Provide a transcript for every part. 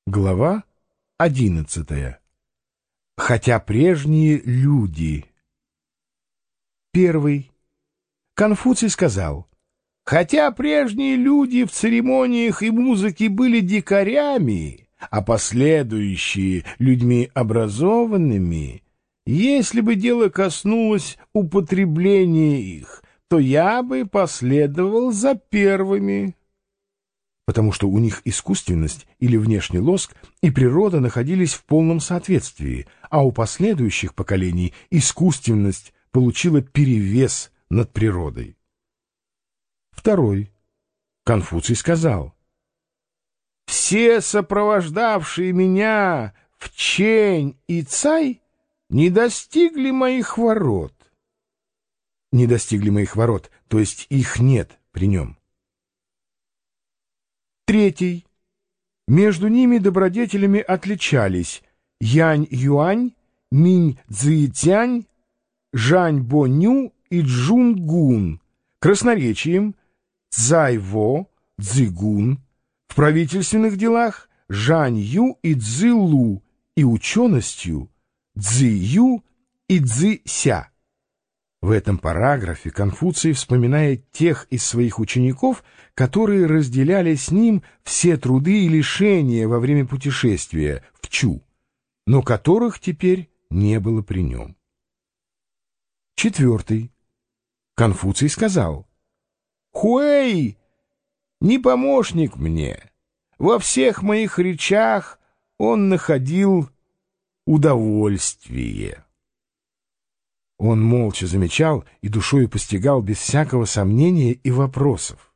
Глава 11. Хотя прежние люди. Первый. Конфуций сказал: хотя прежние люди в церемониях и музыке были дикарями, а последующие — людьми образованными, если бы дело коснулось употребления их, то я бы последовал за первыми, потому что у них искусственность или внешний лоск и природа находились в полном соответствии, а у последующих поколений искусственность получила перевес над природой. Второй. Конфуций сказал: «Все сопровождавшие меня в Чэнь и Цай не достигли моих ворот». Не достигли моих ворот, то есть их нет при нем. Третий. Между ними добродетелями отличались Янь-Юань, Минь-Цзитянь, Жань-Бо-Ню и Джун-Гун, красноречием Цзай-Во, Цзы-Гун, в правительственных делах Жань-Ю и Цзы-Лу и ученостью Цзы-Ю и Цзы-Ся. В этом параграфе Конфуций вспоминает тех из своих учеников, которые разделяли с ним все труды и лишения во время путешествия в Чу, но которых теперь не было при нем. Четвертый. Конфуций сказал: «Хуэй не помощник мне. Во всех моих речах он находил удовольствие». Он молча замечал и душою постигал без всякого сомнения и вопросов.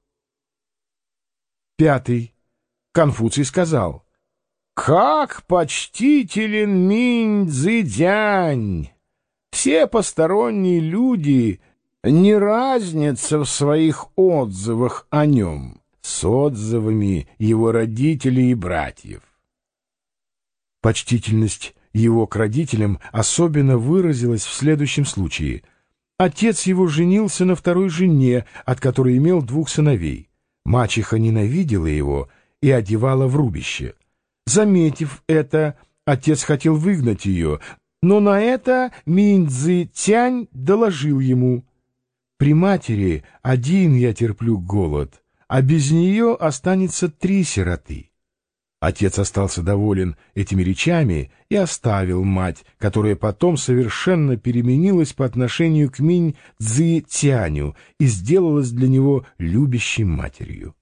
Пятый. Конфуций сказал: «Как почтителен Минь-Цзидянь! Все посторонние люди не разнятся в своих отзывах о нем с отзывами его родителей и братьев». Почтительность его к родителям особенно выразилась в следующем случае. Отец его женился на второй жене, от которой имел двух сыновей. Мачеха ненавидела его и одевала в рубище. Заметив это, отец хотел выгнать ее, но на это Минь-Цзы-Тянь доложил ему: «При матери один я терплю голод, а без нее останется 3 сироты». Отец остался доволен этими речами и оставил мать, которая потом совершенно переменилась по отношению к Минь-Цзы-Тяню и сделалась для него любящей матерью.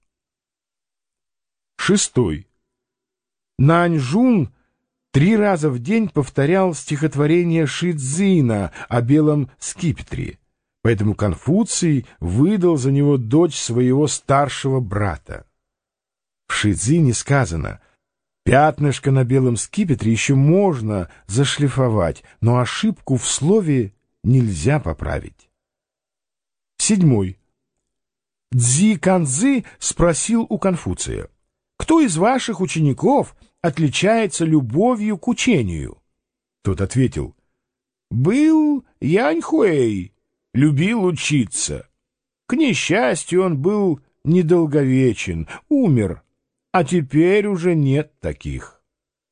Шестой. Наньжун 3 раза в день повторял стихотворение Ши-Цзина о белом скипетре, поэтому Конфуций выдал за него дочь своего старшего брата. В Ши-Цзине сказано: «Пятнышко на белом скипетре еще можно зашлифовать, но ошибку в слове нельзя поправить». Седьмой. Цзи Канцзы спросил у Конфуция: «Кто из ваших учеников отличается любовью к учению?» Тот ответил: «Был Яньхуэй, любил учиться. К несчастью, он был недолговечен, умер, а теперь уже нет таких».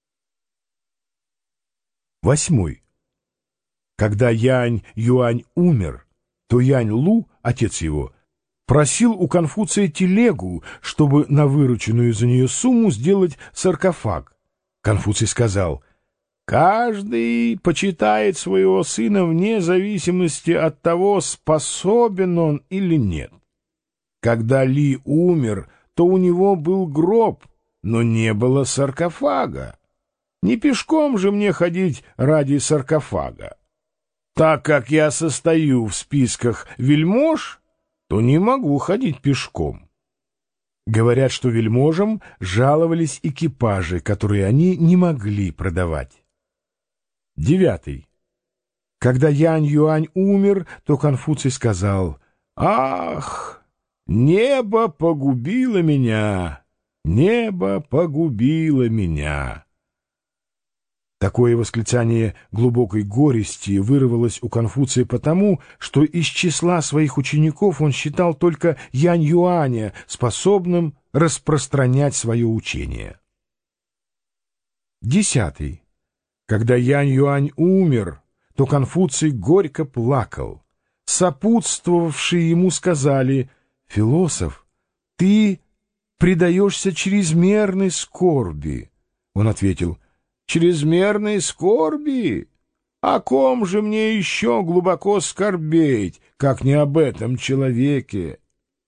Восьмой. Когда Янь-Юань умер, то Янь-Лу, отец его, просил у Конфуция телегу, чтобы на вырученную за нее сумму сделать саркофаг. Конфуций сказал: «Каждый почитает своего сына вне зависимости от того, способен он или нет. Когда Ли умер, то у него был гроб, но не было саркофага. Не пешком же мне ходить ради саркофага. Так как я состою в списках вельмож, то не могу ходить пешком». Говорят, что вельможам жаловались экипажи, которые они не могли продавать. Девятый. Когда Янь-Юань умер, то Конфуций сказал: «Ах! Небо погубило меня! Небо погубило меня!» Такое восклицание глубокой горести вырвалось у Конфуция потому, что из числа своих учеников он считал только Янь-Юаня способным распространять свое учение. 10. Когда Янь-Юань умер, то Конфуций горько плакал. Сопутствовавшие ему сказали: «Философ, ты предаешься чрезмерной скорби». Он ответил: «Чрезмерной скорби? О ком же мне еще глубоко скорбеть, как не об этом человеке?»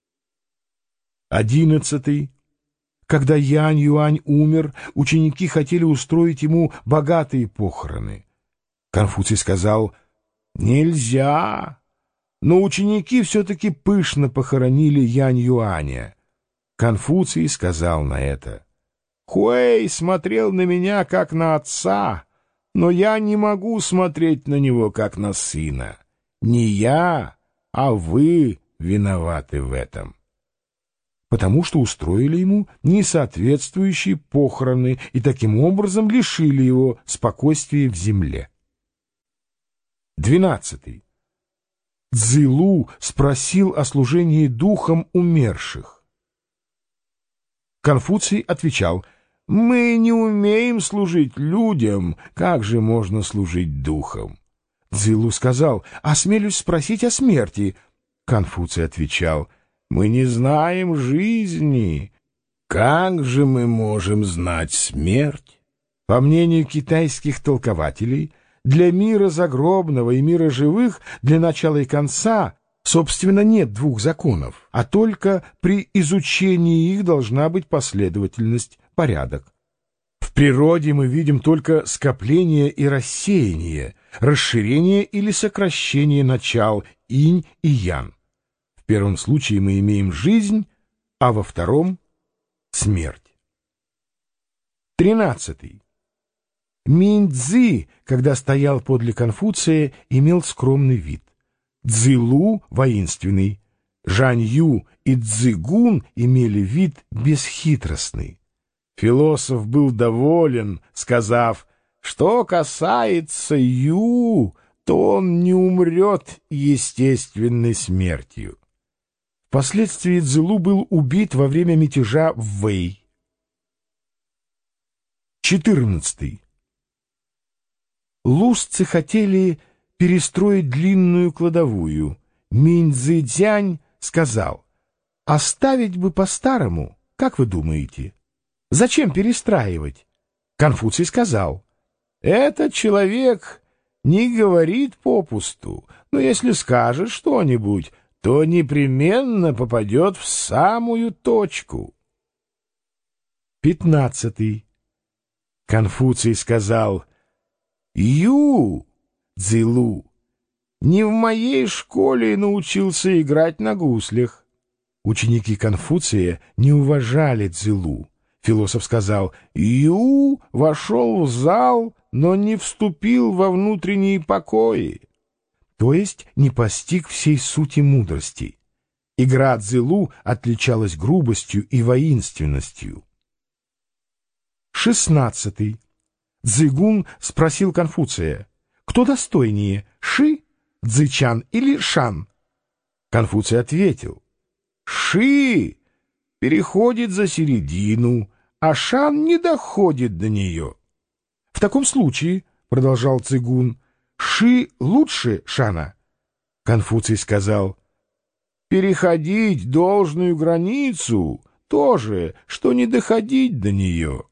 11. Когда Янь-Юань умер, ученики хотели устроить ему богатые похороны. Конфуций сказал: «Нельзя». Но ученики все-таки пышно похоронили Янь-Юаня. Конфуций сказал на это: «Хуэй смотрел на меня, как на отца, но я не могу смотреть на него, как на сына. Не я, а вы виноваты в этом». Потому что устроили ему несоответствующие похороны и таким образом лишили его спокойствия в земле. 12. Цзилу спросил о служении духам умерших. Конфуций отвечал: «Мы не умеем служить людям, как же можно служить духам?» Цзилу сказал: «Осмелюсь спросить о смерти». Конфуций отвечал: «Мы не знаем жизни. Как же мы можем знать смерть?» По мнению китайских толкователей, для мира загробного и мира живых, для начала и конца, собственно, нет двух законов, а только при изучении их должна быть последовательность, порядок. В природе мы видим только скопление и рассеяние, расширение или сокращение начал инь и ян. В первом случае мы имеем жизнь, а во втором — смерть. 13. Минь-Цзи, когда стоял подле Конфуция, имел скромный вид. Цзилу — воинственный. Жань-Ю и Цзигун имели вид бесхитростный. Философ был доволен, сказав: «Что касается Ю, то он не умрет естественной смертью». Впоследствии Цзилу был убит во время мятежа в Вэй. 14. Лусцы хотели перестроить длинную кладовую. Минь-Цзи-Дзянь сказал: «Оставить бы по-старому, как вы думаете? Зачем перестраивать?» Конфуций сказал: «Этот человек не говорит попусту, но если скажет что-нибудь, то непременно попадет в самую точку». 15. Конфуций сказал: «Ю, Цзилу, не в моей школе научился играть на гуслях». Ученики Конфуция не уважали Цзилу. Философ сказал: «Ю вошел в зал, но не вступил во внутренние покои», то есть не постиг всей сути мудрости. Игра Цзилу отличалась грубостью и воинственностью. 16. Цзигун спросил Конфуция: «Кто достойнее, Ши, Цзычан или Шан?» Конфуций ответил: «Ши переходит за середину, а Шан не доходит до нее». «В таком случае, — продолжал Цзигун, — Ши лучше Шана». Конфуций сказал: «Переходить должную границу — то же, что не доходить до нее».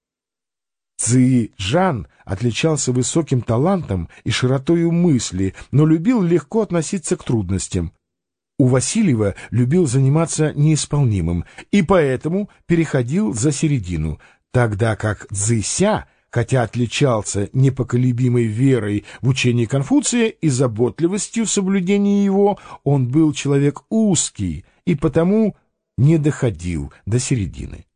Цзи-Джан отличался высоким талантом и широтою мысли, но любил легко относиться к трудностям. У Васильева любил заниматься неисполнимым и поэтому переходил за середину, тогда как Цзыся, хотя отличался непоколебимой верой в учение Конфуция и заботливостью в соблюдении его, он был человек узкий и потому не доходил до середины.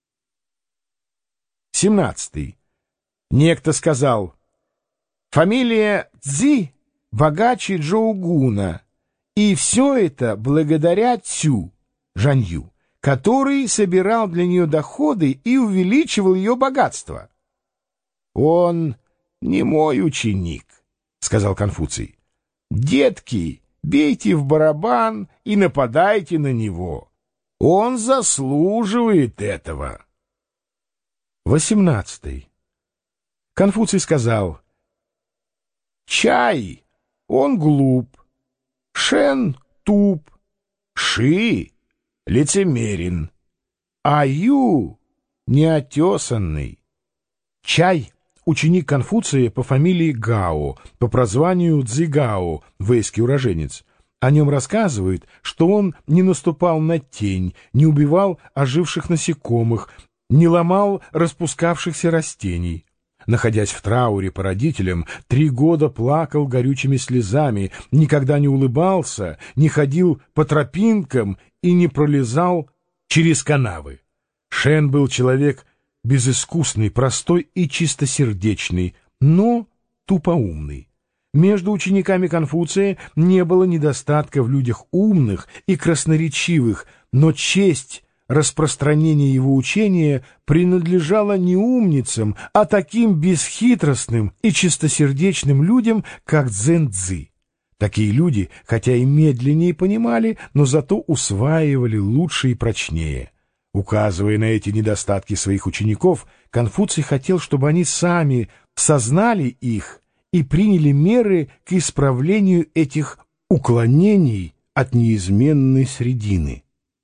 17. Некто сказал: «Фамилия Цзи богаче Джоугуна, и все это благодаря Цю, Жанью, который собирал для нее доходы и увеличивал ее богатство». «Он не мой ученик», — сказал Конфуций. «Детки, бейте в барабан и нападайте на него. Он заслуживает этого». 18. Конфуций сказал: «Чай, он глуп, Шен туп, Ши лицемерен, а Ю неотесанный». Чай — ученик Конфуция по фамилии Гао, по прозванию Цзигао, вэйский уроженец. О нем рассказывают, что он не наступал на тень, не убивал оживших насекомых, не ломал распускавшихся растений. Находясь в трауре по родителям, 3 года плакал горючими слезами, никогда не улыбался, не ходил по тропинкам и не пролезал через канавы. Шен был человек безыскусный, простой и чистосердечный, но тупоумный. Между учениками Конфуция не было недостатка в людях умных и красноречивых, но честь распространения его учения принадлежала не умницам, а таким бесхитростным и чистосердечным людям, как Цзэн-Цзы. Такие люди, хотя и медленнее понимали, но зато усваивали лучше и прочнее. Указывая на эти недостатки своих учеников, Конфуций хотел, чтобы они сами сознали их и приняли меры к исправлению этих уклонений от неизменной средины.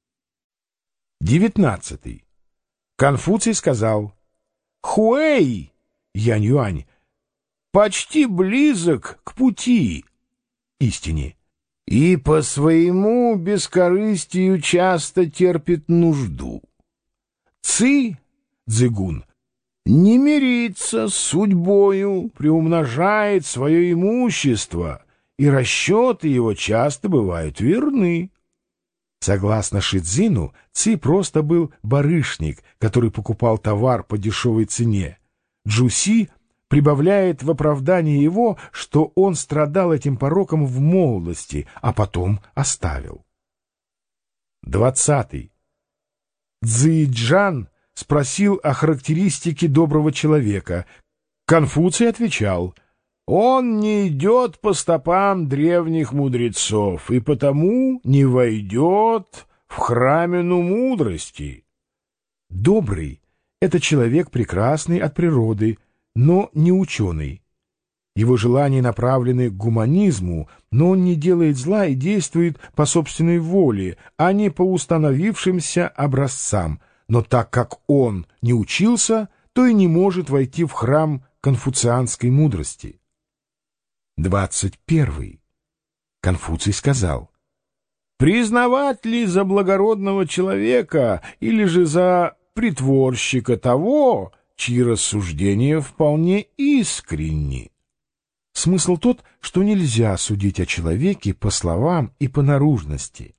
19. Конфуций сказал: «Хуэй, Янь-Юань, почти близок к пути истине, и по своему бескорыстию часто терпит нужду. Ци, Цзыгун, не мирится с судьбою, приумножает свое имущество, и расчеты его часто бывают верны». Согласно Шидзину, Ци просто был барышник, который покупал товар по дешевой цене. Джуси прибавляет в оправдание его, что он страдал этим пороком в молодости, а потом оставил. 20. Цзиджан спросил о характеристике доброго человека. Конфуций отвечал: «Он не идет по стопам древних мудрецов и потому не войдет в храмину мудрости». Добрый — это человек прекрасный от природы, но не ученый. Его желания направлены к гуманизму, но он не делает зла и действует по собственной воле, а не по установившимся образцам. Но так как он не учился, то и не может войти в храм конфуцианской мудрости. 21. Конфуций сказал: «Признавать ли за благородного человека или же за притворщика того, чьи рассуждения вполне искренни?» Смысл тот, что нельзя судить о человеке по словам и по наружности.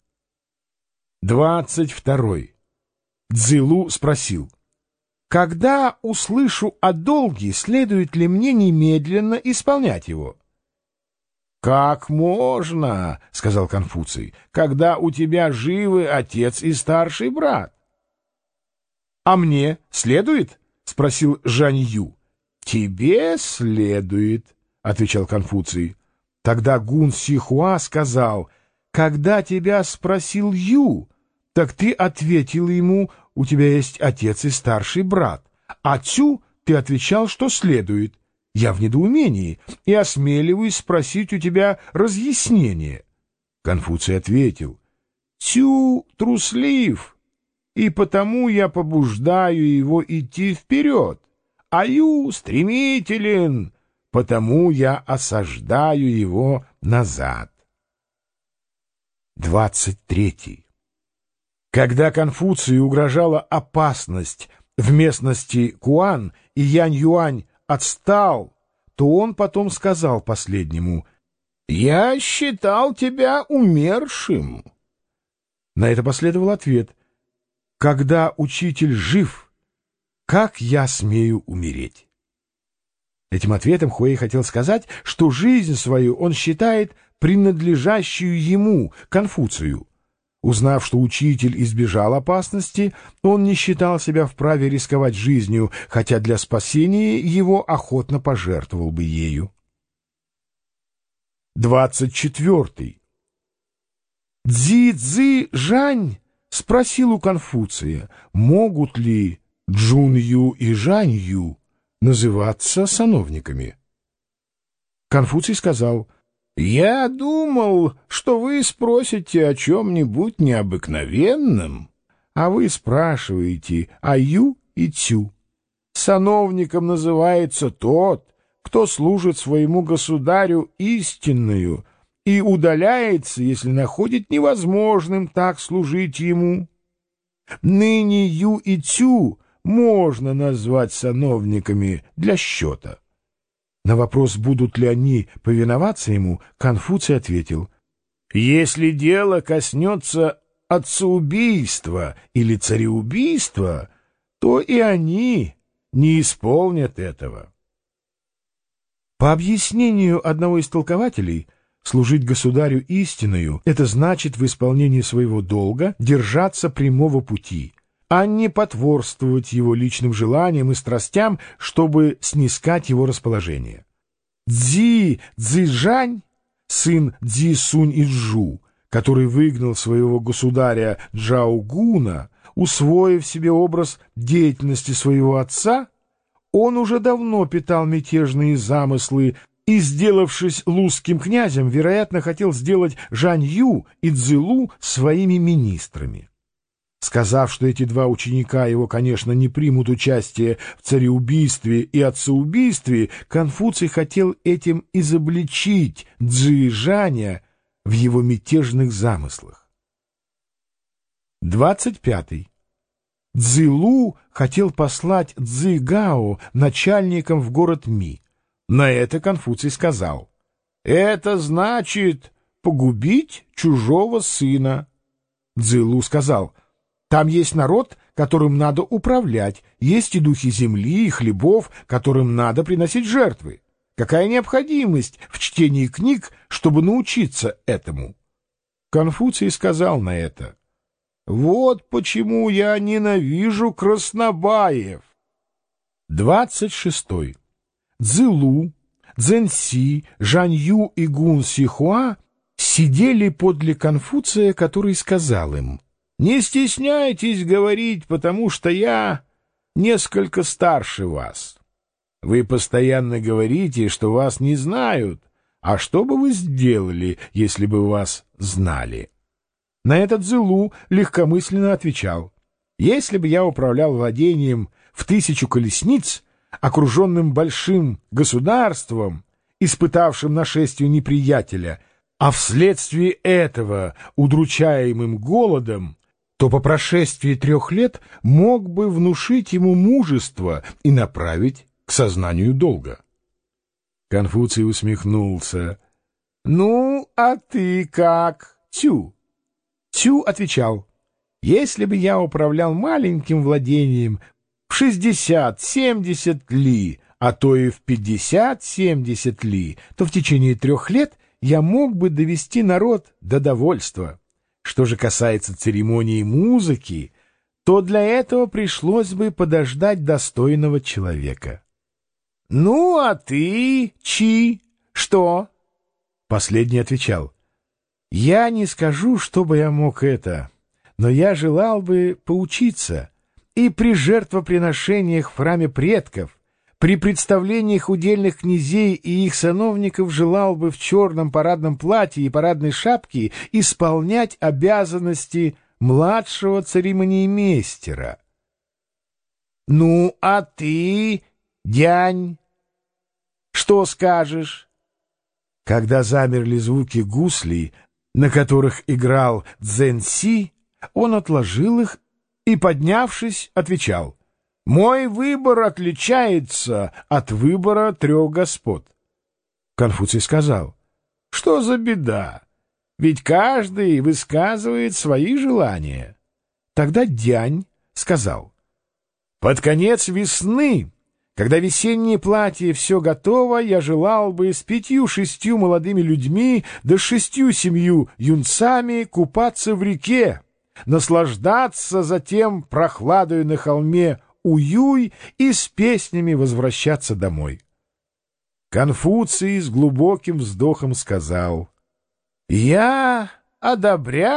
22. Цзилу спросил: «Когда услышу о долге, следует ли мне немедленно исполнять его?» «Как можно, — сказал Конфуций, — когда у тебя живы отец и старший брат?» «А мне следует?» — спросил Жань Ю. «Тебе следует, — отвечал Конфуций. Тогда Гун Сихуа сказал: «Когда тебя спросил Ю, так ты ответил ему: у тебя есть отец и старший брат, а Цю ты отвечал, что следует. Я в недоумении и осмеливаюсь спросить у тебя разъяснение». Конфуций ответил: «Цю труслив, и потому я побуждаю его идти вперед, а Ю стремителен, потому я осаждаю его назад». 23. Когда Конфуцию угрожала опасность в местности Куан, и Янь-Юань отстал, то он потом сказал последнему: «Я считал тебя умершим». На это последовал ответ: «Когда учитель жив, как я смею умереть?» Этим ответом Хуэй хотел сказать, что жизнь свою он считает принадлежащую ему, Конфуцию. Узнав, что учитель избежал опасности, он не считал себя вправе рисковать жизнью, хотя для спасения его охотно пожертвовал бы ею. 24. Цзи Жань спросил у Конфуция, могут ли Джун Ю и Жань Ю называться сановниками. Конфуций сказал: «Я думал, что вы спросите о чем-нибудь необыкновенном, а вы спрашиваете о Ю и Цю. Сановником называется тот, кто служит своему государю истинною и удаляется, если находит невозможным так служить ему. Ныне Ю и Цю можно назвать сановниками для счета». На вопрос, будут ли они повиноваться ему, Конфуций ответил: «Если дело коснется отцеубийства или цареубийства, то и они не исполнят этого». По объяснению одного из толкователей, служить государю истинною — это значит в исполнении своего долга держаться прямого пути, а не потворствовать его личным желаниям и страстям, чтобы снискать его расположение. Цзи Цзижань, сын Цзи Сунь-Иджу, который выгнал своего государя Джаогуна, усвоив себе образ деятельности своего отца, он уже давно питал мятежные замыслы и, сделавшись лузским князем, вероятно, хотел сделать Жанью и Цзилу своими министрами. Сказав, что эти два ученика его, конечно, не примут участие в цареубийстве и отцеубийстве, Конфуций хотел этим изобличить Цзижаня в его мятежных замыслах. 25. Цзилу хотел послать Цзигао начальником в город Ми. На это Конфуций сказал: «Это значит погубить чужого сына». Цзилу сказал: «Там есть народ, которым надо управлять, есть и духи земли, и хлебов, которым надо приносить жертвы. Какая необходимость в чтении книг, чтобы научиться этому?» Конфуций сказал на это: «Вот почему я ненавижу краснобаев». 26. Цзилу, Цзэньси, Жанью и Гун Сихуа сидели подле Конфуция, который сказал им: «Не стесняйтесь говорить, потому что я несколько старше вас. Вы постоянно говорите, что вас не знают, а что бы вы сделали, если бы вас знали?» На это Цзилу легкомысленно отвечал: «Если бы я управлял владением в 1000 колесниц, окруженным большим государством, испытавшим нашествие неприятеля, а вследствие этого удручаемым голодом, то по прошествии 3 лет мог бы внушить ему мужество и направить к сознанию долга». Конфуций усмехнулся. «Ну, а ты как, Цю?» Цю отвечал: «Если бы я управлял маленьким владением в 60-70 ли, а то и в 50-70 ли, то в течение 3 лет я мог бы довести народ до довольства. Что же касается церемонии музыки, то для этого пришлось бы подождать достойного человека». «Ну, а ты, Чи, что?» Последний отвечал: «Я не скажу, чтобы я мог это, но я желал бы поучиться и при жертвоприношениях в храме предков, при представлениях удельных князей и их сановников желал бы в черном парадном платье и парадной шапке исполнять обязанности младшего церемониймейстера». «Ну, а ты, Дянь, что скажешь?» Когда замерли звуки гуслей, на которых играл Цзэньси, он отложил их и, поднявшись, отвечал: «Мой выбор отличается от выбора 3 господ». Конфуций сказал: «Что за беда? Ведь каждый высказывает свои желания». Тогда Дянь сказал: «Под конец весны, когда весеннее платье все готово, я желал бы с 5-6 молодыми людьми да 6-7 юнцами купаться в реке, наслаждаться затем прохладою на холме Уюй и с песнями возвращаться домой». Конфуций с глубоким вздохом сказал: «Я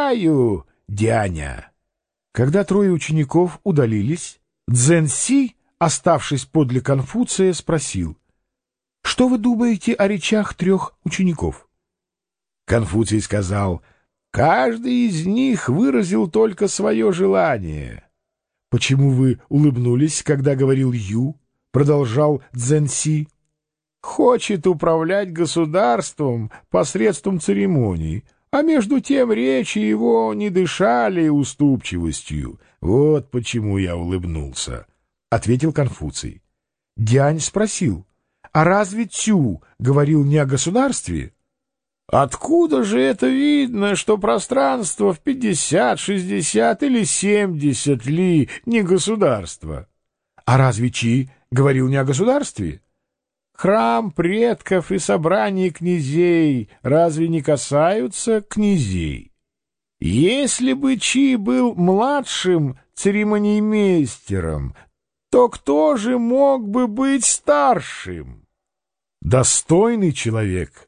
одобряю, Дяня». Когда 3 учеников удалились, Цзэньси оставшись подле Конфуция, спросил: «Что вы думаете о речах 3 учеников?» Конфуций сказал: «Каждый из них выразил только свое желание». «Почему вы улыбнулись, когда говорил Ю?» — продолжал Цзэньси. «Хочет управлять государством посредством церемоний, а между тем речи его не дышали уступчивостью. Вот почему я улыбнулся», — ответил Конфуций. Дянь спросил: «А разве Цю говорил не о государстве?» «Откуда же это видно, что пространство в 50, 60 или 70 ли не государство?» «А разве Чи говорил не о государстве?» «Храм предков и собрание князей разве не касаются князей? Если бы Чи был младшим церемониймейстером, то кто же мог бы быть старшим?» «Достойный человек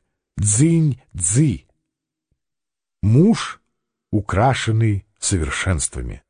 Цзинь-Цзи, муж, украшенный совершенствами».